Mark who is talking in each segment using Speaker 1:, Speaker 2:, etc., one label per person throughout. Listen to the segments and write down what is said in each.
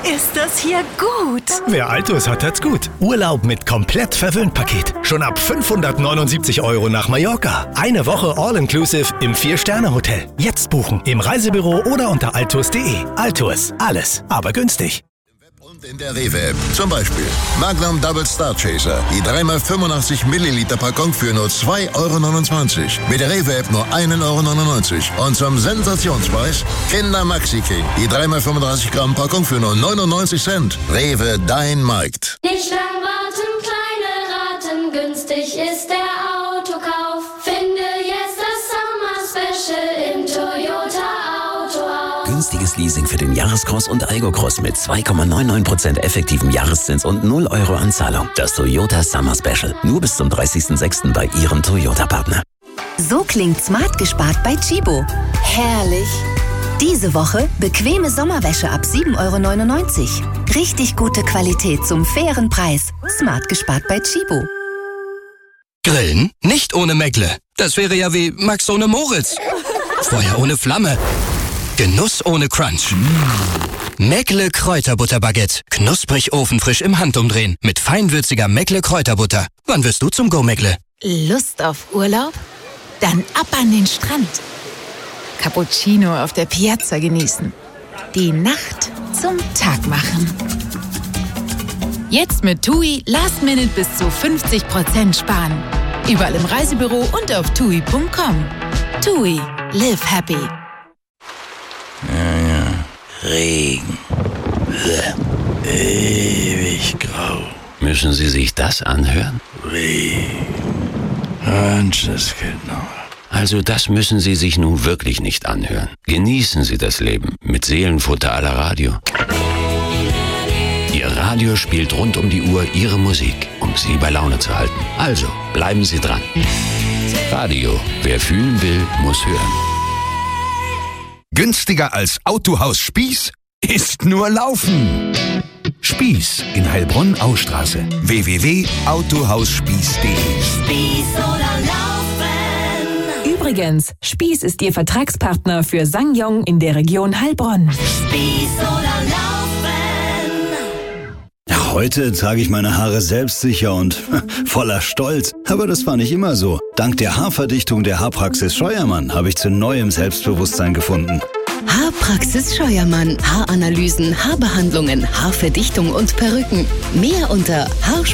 Speaker 1: ist das hier gut.
Speaker 2: Wer Altus hat, hat's gut. Urlaub mit komplett Verwöhnt-Paket. Schon ab 579 € nach Mallorca. Eine Woche All-Inclusive im 4-Sterne-Hotel. Jetzt buchen im Reisebüro oder unter altus.de. Altus, alles, aber günstig.
Speaker 3: Und in der Rewe-App. Zum Beispiel Magnum Double Star Chaser. Die 3x85 Milliliter Packung für nur 2,29 €. Mit der Rewe-App nur 1,99 €. Und zum Sensationspreis Kinder Maxi King. Die 3x35 Gramm Packung für nur 99 Cent. Rewe, dein Markt.
Speaker 4: Nicht lang warten, kleine Raten. Günstig ist der Autokauf. Finde jetzt das Summer Special im Toyota Autohaus.
Speaker 5: Günstiges Leasing für den Jahrescross und Algo-Cross mit 2,99% effektivem Jahreszins und 0 € Anzahlung. Das Toyota Summer Special. Nur bis zum 30.06. bei Ihrem Toyota-Partner.
Speaker 6: So klingt smart gespart bei Tchibo. Herrlich. Diese Woche bequeme Sommerwäsche ab 7,99 €. Richtig gute Qualität zum fairen Preis. Smart gespart bei Tchibo.
Speaker 7: Grillen? Nicht ohne Meckle. Das wäre ja wie Max ohne Moritz. Feuer ohne Flamme. Genuss ohne Crunch. Meckle Kräuterbutterbaguette. Knusprig ofenfrisch im Handumdrehen. Mit feinwürziger Meckle Kräuterbutter. Wann wirst du zum Go-Meckle?
Speaker 8: Lust auf Urlaub? Dann ab an den Strand. Cappuccino auf der Piazza genießen. Die Nacht zum Tag machen. Jetzt mit TUI Last Minute bis zu 50% sparen. Überall im Reisebüro und auf TUI.com. TUI. Live happy.
Speaker 9: Regen. Ewig grau.
Speaker 5: Müssen Sie sich das anhören?
Speaker 9: Regen. Menschenskinder.
Speaker 5: Also das müssen Sie sich nun wirklich nicht anhören. Genießen Sie das Leben mit Seelenfutter à la Radio. Ihr Radio spielt rund um die Uhr Ihre Musik, um Sie bei Laune zu halten. Also, bleiben Sie dran. Radio, wer fühlen will, muss hören.
Speaker 10: Günstiger als Autohaus Spieß ist nur Laufen. Spieß in Heilbronn-Austraße. www.autohausspieß.de.
Speaker 1: Spieß oder Laufen.
Speaker 11: Übrigens, Spieß ist Ihr Vertragspartner für SsangYong in der Region Heilbronn.
Speaker 1: Spieß oder Laufen.
Speaker 12: Heute trage ich meine Haare selbstsicher und voller Stolz. Aber das war nicht immer so. Dank der Haarverdichtung der Haarpraxis Scheuermann habe ich zu neuem Selbstbewusstsein gefunden.
Speaker 6: Haarpraxis Scheuermann. Haaranalysen, Haarbehandlungen, Haarverdichtung und Perücken. Mehr unter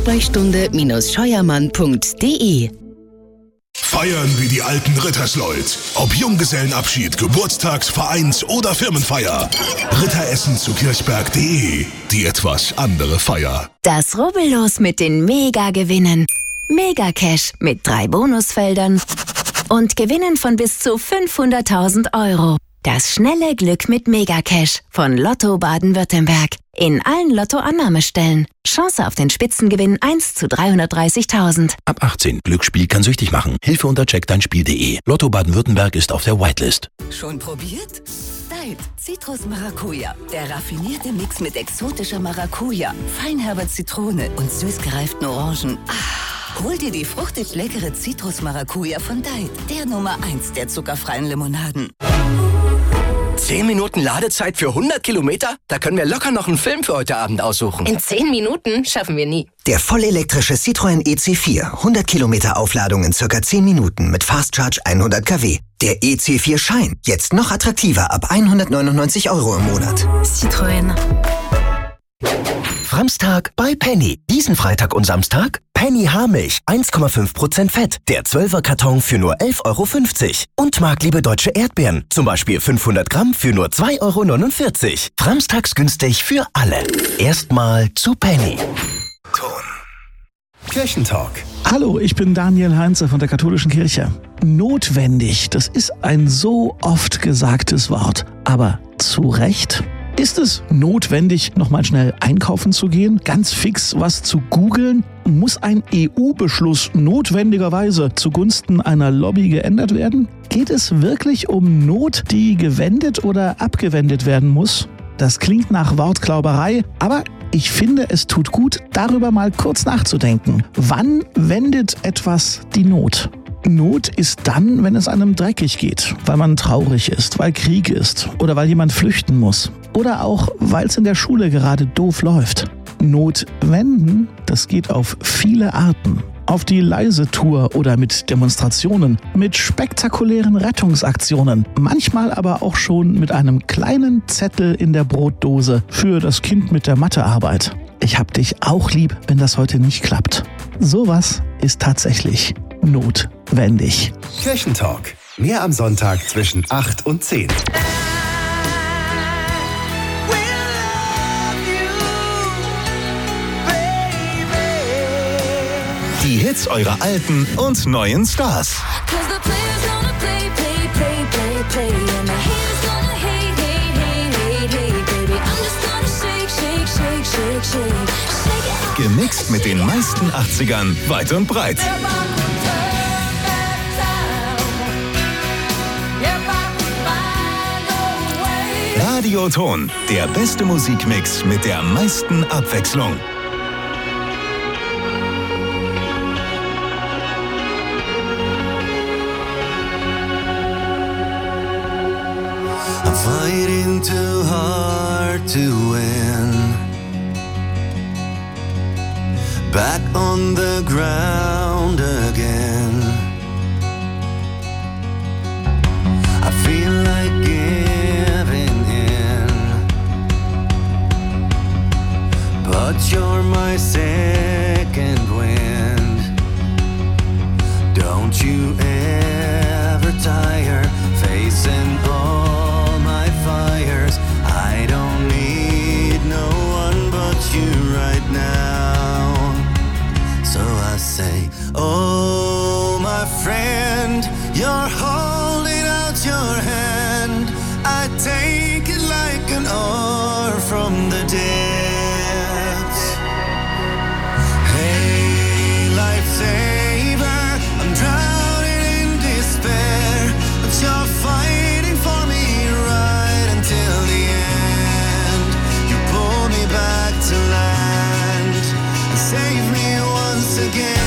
Speaker 6: haarsprechstunde-scheuermann.de.
Speaker 13: Feiern wie die alten Rittersleut. Ob Junggesellenabschied, Geburtstags-, Vereins- oder Firmenfeier. Ritteressen zu kirchberg.de. Die etwas andere Feier.
Speaker 6: Das Rubbellos mit den Mega-Gewinnen. Mega-Cash mit 3 Bonusfeldern. Und Gewinnen von bis zu 500.000 €. Das schnelle Glück mit Mega-Cash von Lotto Baden-Württemberg. In allen Lotto-Annahmestellen. Chance auf den Spitzengewinn 1 zu 330.000.
Speaker 14: Ab 18. Glücksspiel kann süchtig machen. Hilfe unter checkdeinspiel.de. Lotto Baden-Württemberg ist auf der Whitelist.
Speaker 15: Schon probiert? Diet Citrus Maracuja. Der raffinierte Mix mit exotischer Maracuja, feinherber Zitrone und süß gereiften Orangen. Hol dir die fruchtig leckere Citrus Maracuja von Diet. Der Nummer 1 der zuckerfreien Limonaden.
Speaker 7: 10 Minuten Ladezeit für 100 Kilometer? Da können wir locker noch einen Film für heute Abend aussuchen.
Speaker 16: In 10 Minuten schaffen wir nie.
Speaker 17: Der vollelektrische Citroën EC4. 100 Kilometer Aufladung in circa 10 Minuten mit Fast Charge 100 kW. Der EC4 Shine. Jetzt noch attraktiver ab 199 € im Monat.
Speaker 6: Citroën.
Speaker 2: Framstag bei Penny. Diesen Freitag und Samstag Penny Haarmilch, 1,5% Fett. Der 12er Karton für nur 11,50 € Und markliebe deutsche Erdbeeren, zum Beispiel 500 Gramm für nur 2,49 €. Framstags günstig für alle. Erstmal zu Penny.
Speaker 18: Kirchentalk. Hallo, ich bin Daniel Heinze von der Katholischen Kirche. Notwendig, das ist ein so oft gesagtes Wort. Aber zu Recht? Ist es notwendig, nochmal schnell einkaufen zu gehen, ganz fix was zu googeln? Muss ein EU-Beschluss notwendigerweise zugunsten einer Lobby geändert werden? Geht es wirklich um Not, die gewendet oder abgewendet werden muss? Das klingt nach Wortklauberei, aber ich finde, es tut gut, darüber mal kurz nachzudenken. Wann wendet etwas die Not? Not ist dann, wenn es einem dreckig geht, weil man traurig ist, weil Krieg ist oder weil jemand flüchten muss. Oder auch, weil es in der Schule gerade doof läuft. Notwenden, das geht auf viele Arten. Auf die Leise-Tour oder mit Demonstrationen, mit spektakulären Rettungsaktionen, manchmal aber auch schon mit einem kleinen Zettel in der Brotdose für das Kind mit der Mathearbeit. Ich hab dich auch lieb, wenn das heute nicht klappt. Sowas ist tatsächlich notwendig.
Speaker 19: Kirchentalk. Mehr am Sonntag zwischen 8 und 10. Die Hits eurer alten und neuen Stars. Gemixt mit den meisten 80ern weit und breit. Radioton, der beste Musikmix mit der meisten Abwechslung.
Speaker 20: I'm fighting too hard to win. Back on the ground again. I feel like giving in, but you're my second wind. Don't you ever tire facing all my fires. I don't need no one but you right now. So I say, oh my friend, you're holding out your hand. I take it like an oar from the depths. Hey, lifesaver, I'm drowning in despair, but you're fighting for me right until the end. You pull me back to land and save me once again.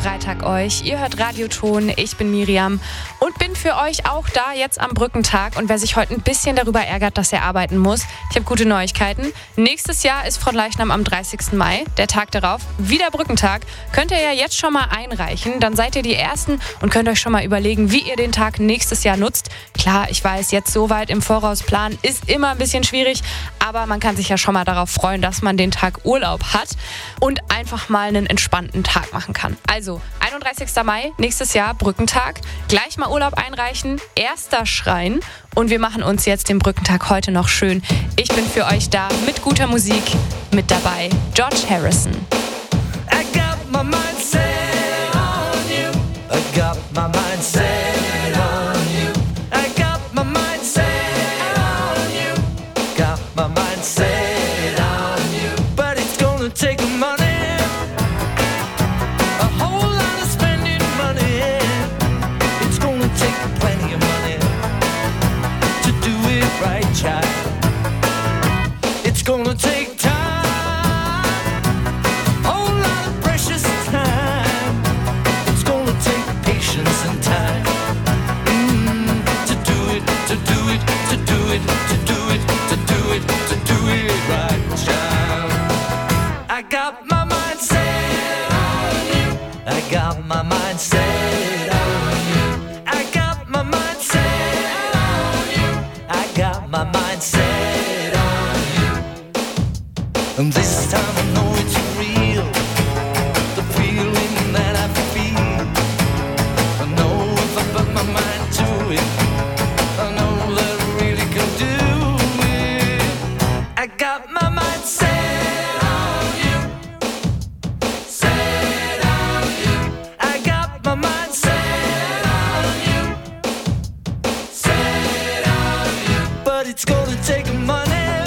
Speaker 21: Freitag euch. Ihr hört Radioton, ich bin Miriam und bin für euch auch da jetzt am Brückentag. Und wer sich heute ein bisschen darüber ärgert, dass er arbeiten muss, ich habe gute Neuigkeiten. Nächstes Jahr ist Fronleichnam am 30. Mai, der Tag darauf, wieder Brückentag. Könnt ihr ja jetzt schon mal einreichen, dann seid ihr die Ersten und könnt euch schon mal überlegen, wie ihr den Tag nächstes Jahr nutzt. Klar, ich weiß, jetzt so weit im Voraus planen ist immer ein bisschen schwierig, aber man kann sich ja schon mal darauf freuen, dass man den Tag Urlaub hat und einfach mal einen entspannten Tag machen kann. Also 31. Mai, nächstes Jahr Brückentag. Gleich mal Urlaub einreichen, erster Schrein und wir machen uns jetzt den Brückentag heute noch schön. Ich bin für euch da mit guter Musik mit dabei. George Harrison.
Speaker 20: I got my mind set on you. I got my mind set on you. I got my mind set on you. Got my mind set on you. But it's gonna take money. A whole lot of spending money. It's gonna take plenty of money to do it right, child. It's gonna take time. Got my mind set on you. I got my mind set on you. I got my mind set on you. And this time I know it's real. The feeling that I feel. I know if I put my mind to it, I know that I really can do it. I got my mind set. It's gonna take money,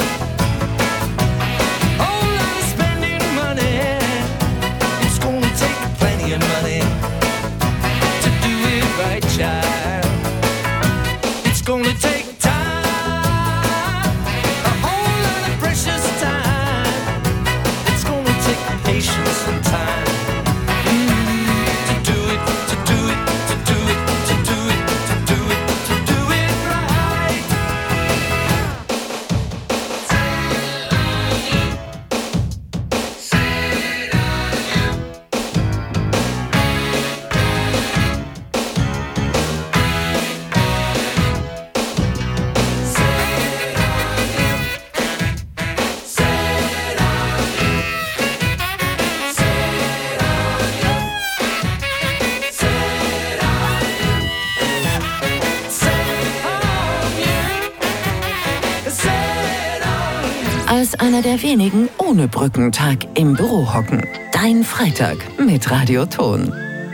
Speaker 20: whole lot of spending money. It's gonna take plenty of money to do it right, child. It's gonna take time, a whole lot of precious time. It's gonna take patience and time to do it, to do it, to do it, to do it, to do it, to do it right.
Speaker 22: Als einer der wenigen ohne Brückentag im Büro hocken. Dein Freitag mit Radioton.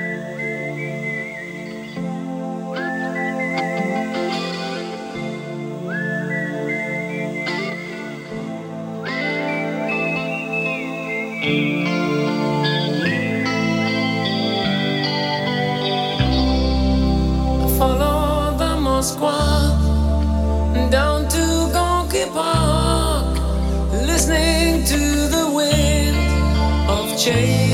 Speaker 20: Follow the Moskwa down to Gonky Park, listening to the wind of change.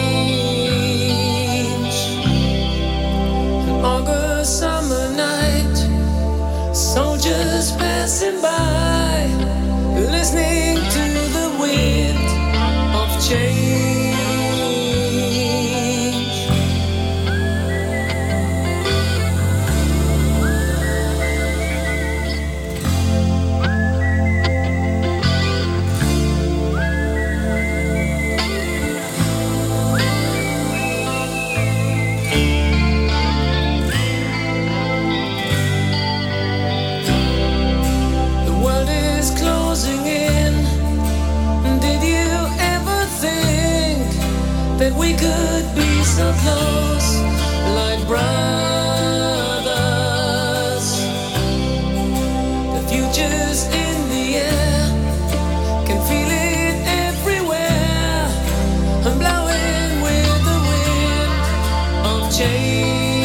Speaker 20: An August summer night, soldiers passing by, listening to the wind of change. That we could be so close, like brothers. The future's in the air, can feel it everywhere. I'm blowing with the wind of change.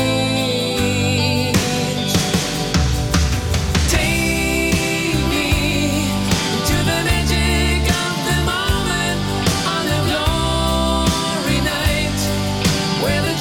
Speaker 20: Take me to the magic of the moment on a glory night, where the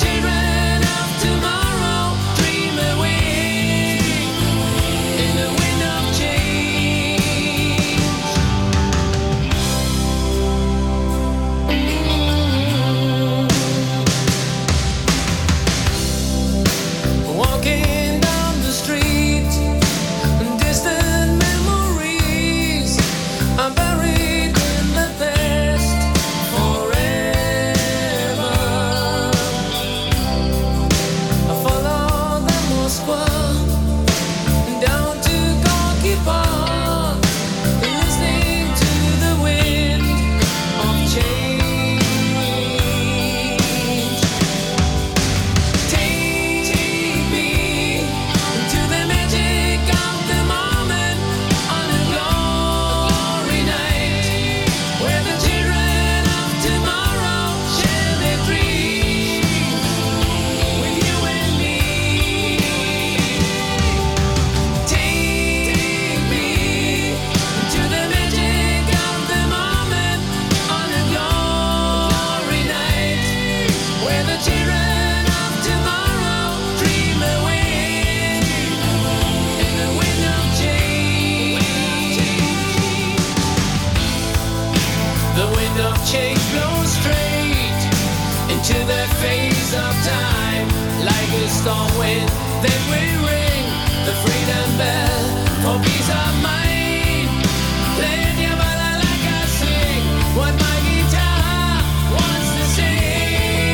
Speaker 3: The wind of change blows straight into the face of time. Like a storm wind, then we ring the freedom bell for peace of mind. Playing your mother like I sing what my guitar wants to sing.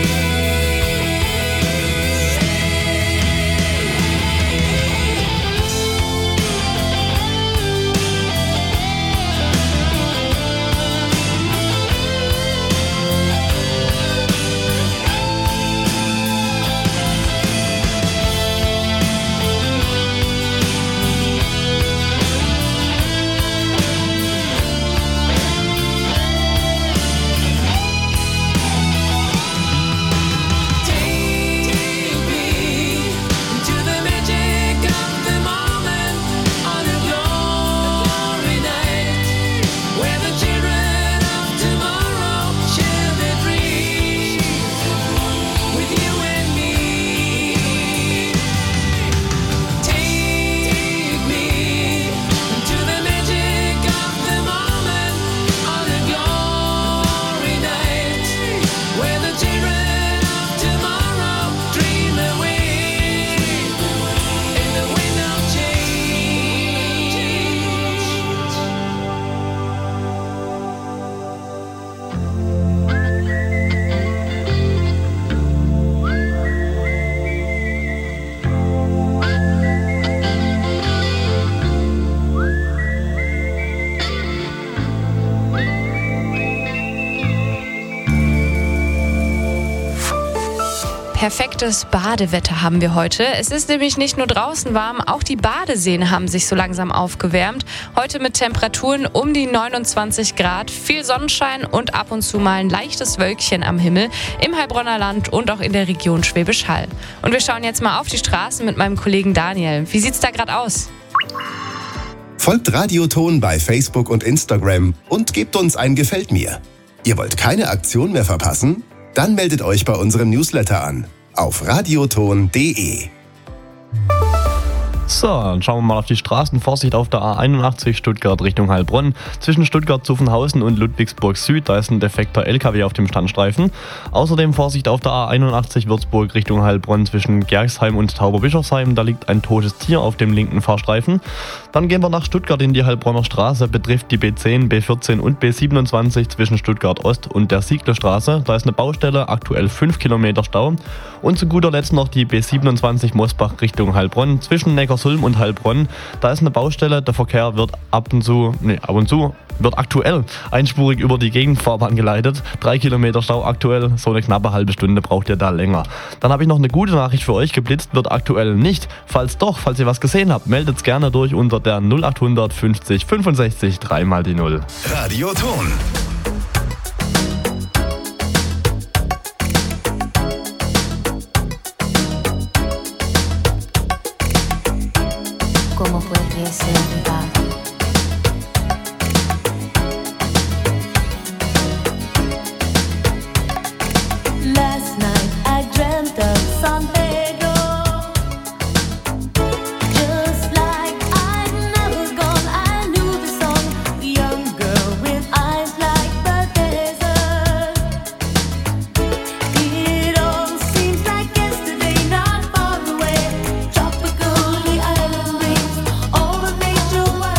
Speaker 21: Perfektes Badewetter haben wir heute. Es ist nämlich nicht nur draußen warm, auch die Badeseen haben sich so langsam aufgewärmt. Heute mit Temperaturen um die 29 Grad, viel Sonnenschein und ab und zu mal ein leichtes Wölkchen am Himmel im Heilbronner Land und auch in der Region Schwäbisch Hall. Und wir schauen jetzt mal auf die Straßen mit meinem Kollegen Daniel. Wie sieht's da gerade aus?
Speaker 19: Folgt Radioton bei Facebook und Instagram und gebt uns ein Gefällt mir. Ihr wollt keine Aktion mehr verpassen? Dann meldet euch bei unserem Newsletter an auf radioton.de.
Speaker 4: So, dann schauen wir mal auf die Straßen. Vorsicht auf der A81 Stuttgart Richtung Heilbronn. Zwischen Stuttgart-Zuffenhausen und Ludwigsburg Süd, da ist ein defekter LKW auf dem Standstreifen. Außerdem Vorsicht auf der A81 Würzburg Richtung Heilbronn zwischen Gerxheim und Tauberbischofsheim. Da liegt ein totes Tier auf dem linken Fahrstreifen. Dann gehen wir nach Stuttgart in die Heilbronner Straße. Betrifft die B10, B14 und B27 zwischen Stuttgart Ost und der Sieglestraße. Da ist eine Baustelle, aktuell 5 Kilometer Stau. Und zu guter Letzt noch die B27 Mosbach Richtung Heilbronn zwischen Neckarsulm und Heilbronn. Da ist eine Baustelle, der Verkehr wird ab und zu wird aktuell einspurig über die Gegenfahrbahn geleitet. 3 Kilometer Stau aktuell, so eine knappe halbe Stunde braucht ihr da länger. Dann habe ich noch eine gute Nachricht für euch, geblitzt wird aktuell nicht. Falls ihr was gesehen habt, meldet es gerne durch unter der 0800 50 65 3 mal die 0.
Speaker 19: Radioton.
Speaker 1: ¿Cómo puede ser verdad? Last night I dreamt of San Pedro, just like I'd never gone. I knew the song, the young girl with eyes like the desert. It all seems like yesterday, not far away. Tropical, the island breeze, all of nature was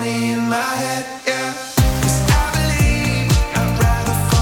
Speaker 20: in my head.